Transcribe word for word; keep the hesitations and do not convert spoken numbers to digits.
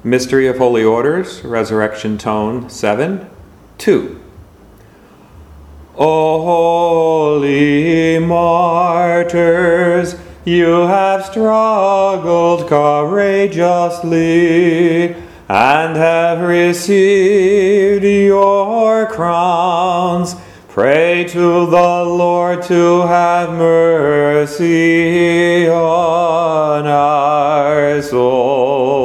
Mystery of Holy Orders, Resurrection Tone seven, two. O holy martyrs, you have struggled courageously and have received your crowns. Pray to the Lord to have mercy on our souls.